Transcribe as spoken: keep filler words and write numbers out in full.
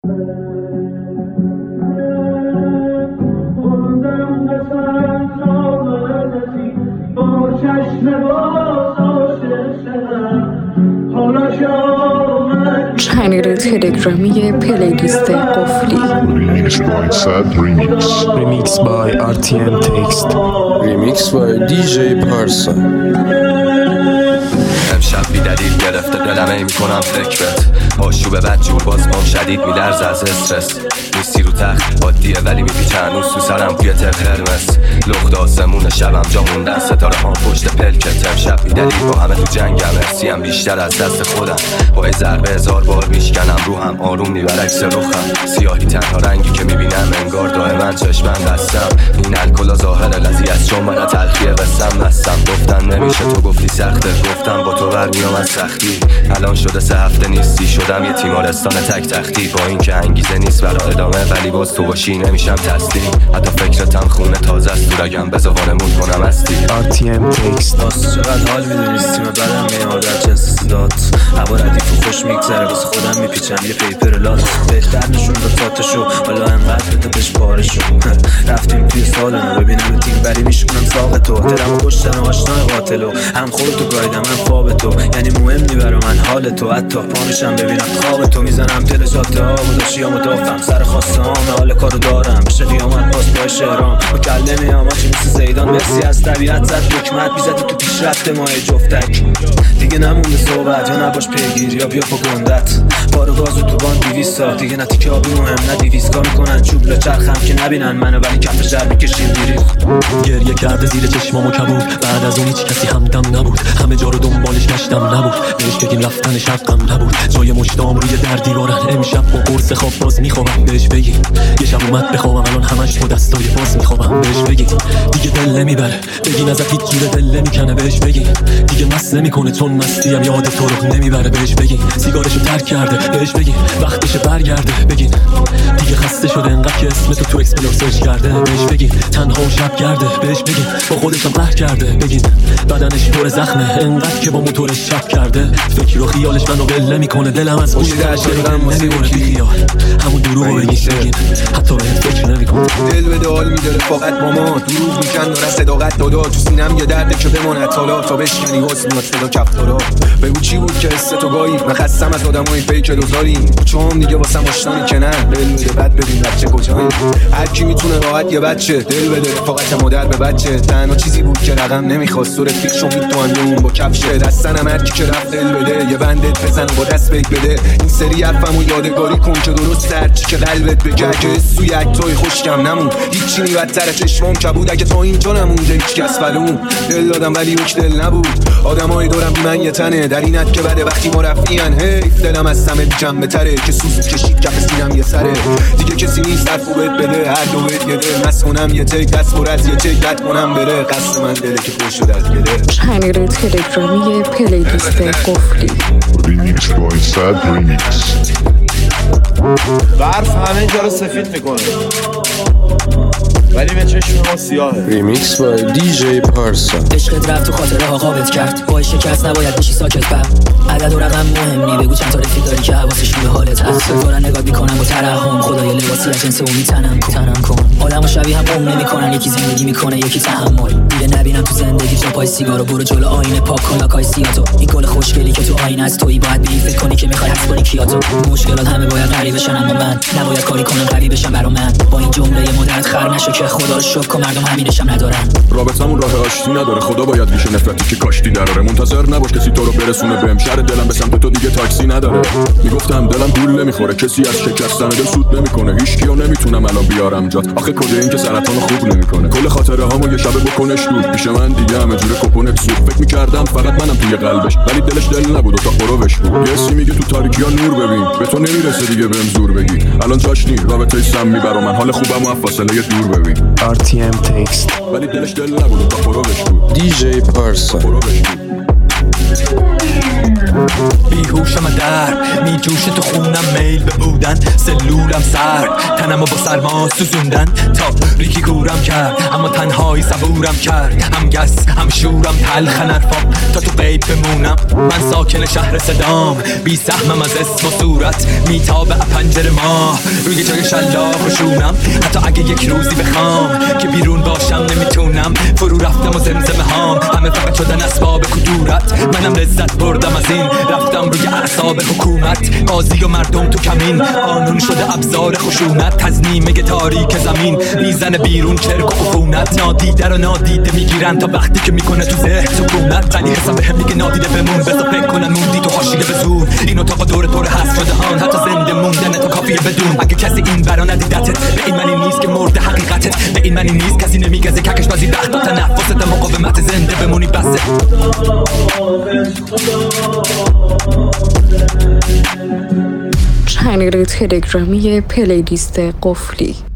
چنل تلگرامی پلیلیست قفلی. Remix by Sad Remix. Remix by آر تی ام Text. Remix by دی جی پارسا. امشب بی دلیل گرفته دلم ای میکنم فکرت آشوب بد جور باز پام شدید میلرز از استرس نیستی رو تخت عادیه ولی میپیچه هنوز تو سرم بوی تر قرمز لخت آسمون شبم جا موندن ستاره ها پشت پلکت امشب بی دلیل با همه تو جنگم ارسیم بیشتر از دست خودم با یه ضربه هزار بار میشکنم روحم آروم نی برعکس روخم سیاهی تنها رنگی که میبینم انگار دائما چشمم بستم این الکل ظاهر لذی از چون من تلخیه بستم نستم گفتن نمیشه تو گفتی سخته گفتم با تو برمیام از سختی الان شده سه هفته نیستی شدم یه تیمارستان تک تختی با این که انگیزه نیست برای ادامه ولی باز تو باشی نمیشم تسلیم حتی فکرتم خونه تازه است تو رگم بذار وانمون کنم استی آر تی ام Text. باز چقدر حال میدونیست تیم بدم میاد در جنس صدات هوا ردیف و خوش میگذره واسه خودم میپیچم یه پیپر لات بهتر نشون داد تاتشو حالا انقدر بده بهش بارشو رفتیم توی سالنو ببینم تیم بری میشونم ساق تو دلم کشتن و آشنای قاتلو هم خودتو گایدم من خواب تو یعنی مهم نی برا من حال تو حتی پامشم ببینم خواب تو میزنم تل جاده ها و داشیامو دافم سر خواسته هام حال کارو دارم بشه قیامت باز با شهرام مکلمی هم آچی مثل زیدان مرسی از طبیعت زد دکمت بیزد تو پیش رفته ماه جفتک دیگه نمونده صحبت یا نباش پیگیر یا بیا پا گندت بارو گازو تو بان دیویست سا دیگه نه تیکه آبی مهم نه دیویسکا میکنن چوب لچرخم که نبینن منو ولی کف شهر میکشیم بیری گریه کرده زیر چشمامو کبود بعد از اون هیچ کسی همدم نبود همه جا رو دنبالش گشتم نبود بهش بگیم رفتنش حقم نبود جای مشتام روی در دیوارن امشب با قرص خواب باز میخوابم بهش بگیم یه شب اومد بخوابم الان همش با دستای باز میخوابم بهش بگیم دیگه دل نمیبره بگین ازت هیچ جوره دل نمیکنه بهش بگین دیگه مست نمیکنه چون مستیم یاد تو رو نمیبره بهش بگین سیگارشو ترک کرده بهش بگین وقتش برگرده بگین دیگه خسته شده انقدر که اسم تو تو اکسپلور سرچ کرده بهش بگین تنها و شب گرده بهش بگین با خودشم قهر کرده بگین بدنش پر زخمه انقدر که با موتورش شب کرده فکر و خیالش منو ول نمیکنه دلم از اون داشتم نمیبره بی خیال همون دروغو بگین حتی به فکر نمیکنه دل به دال میداره فقط ماما دروغ میکن داره صداقت دادا تو سینم یه درده که بمونه حالا تا بشکنی واسه میاد صدا کفتارا بگو چی بود که حس تو گایی من خستم از آدمای فیک دوزاری چون دیگه واسم آشنایی که نه دل بده بعد ببین بچه کجایی هر کی میتونه راحت یه بچه دل بده فقط مادر به بچه تنها چیزی بود که رقم نمیخواست سر فیک شو میتوان اون با کفشه دستنم هر کی که رفت دل بده یه بندت بزن با دست بک بده این سری حرفمو یادگاری کن که درست هرچی که قلبت بگه که سوی اکتای خوشکم نمون هیچی نی بدتر چشمام کبود اگه تا اینجا نمونده هیچ کس فلون دل دادم ولی یک دل نبود آدمای دورم بی من یه تنه در اینت که بده وقتی ما رفتین حیف دلم از سمت جنب تره که سوز کشید کف سینم یه سره دیگه کسی نیست حرفو بهت بده هر دو بهت یه دل مست کنم یه تک دست برد یه چک رد کنم بره قصد من دله که خوش شد از گله چنل تلگرامی پلیلیست قفلی. Remix by Sad Remix. برف همه جا رو سفید میکنه ولی به چشم ما سیاهه. ریمیکس با دی جی پارسا. عشقت رفت تو خاطره ها قابت کرد با شکست نباید بشی ساکت بر عدد و رقم مهم نی بگو چند تا رفیق داری که حواسشون به حالت هست دارن نگاه میکنن با ترحم خدای لباسی از جنس اون میتنم کن تنم کن آدمو شبیه هم قوم نمیکنن یکی زندگی میکنه یکی تحمل دیگه نبینم تو زندگی تو پای سیگارو برو جلو آینه پاک کن لاکای سیاتو این گل خوشگلی که تو آینه است تویی باید بری فکر کنی که میخوای حس کنی کیاتو مشکلات همه باید غریب بشن اما من نباید کاری کنم قوی بشم برا من با این جمله مدرت خر نشو که خدا رو شکر مردم همینشم ندارن رابطمون راه آشتی نداره خدا باید ریشه نفرتی که کاشتی دراره منتظر نباش کسی تو رو برسونه بهم شهر دلم به سمت تو دیگه تاکسی نداره میگفتم دلم گول نمیخوره کسی از شکستن دل سود نمیکنه هیچکیو نمیتونم الان بیارم جات آخه کده این که سرطان خوب نمیکنه کل خاطره هامو یه شب بکنش دور پیش من دیگه همه جوره کپونت سوخت فکر میکردم فقط منم توی قلبش ولی دلش دل نبود و تا قروبش بود یه سی میگه تو تاریکی‌ها نور ببین به تو نمیرسه دیگه بهم زور بگی الان جاش نی رابطه سمی برا من حال خوبم و فاصله دور ببین آر تی ام Text. ولی دلش دل نبود و تا قروبش بود دی جی پارسا. قروبش بود بیهوشم در میجوشه تو خونم، میل به بودن سلولم سرد، تنمو با سرما سوزوندن تا ریکی گورم کرد، اما تنهایی صبورم کرد، هم گس هم شورم تلخ نرفام تا تو غیب بمونم. من ساکن شهر صدام، بی سهمم از اسم و صورت، میتابه پنجره ماه روی جای شلاق و شونم. حتی اگه یک روزی بخوام که بیرون باشم نمیتونم، فرو رفتم و زمزمه هام همه فقط شدن اسباب کدورت. منم لذت بردم از این، رفتم روی اعصاب حکومت، قاضی و مردم تو کمین، قانون شده ابزار خشونت. تزنیمه تاریک زمین میزنه بیرون چرک و عفونت، نادیده رو نادیده میگیرن تا وقتی که میکنه تو ذهن سکونت. ولی حساب هم میگه نادیده بمون، بذار فکر کنن موندی تو حاشیه به زور. این اتاق دور دور هست شده هان، حتی زنده موندن تو کافیه بدون. اگه کسی این برا ندیدتت، به این معنی نیست که مرده حقیقتت، به این معنی نیست کسی نمیگزه ککش بازی وقت تا تنفست مقاومت زنده بمونی بسه. چنل تلگرامی پلیلیست قفلی.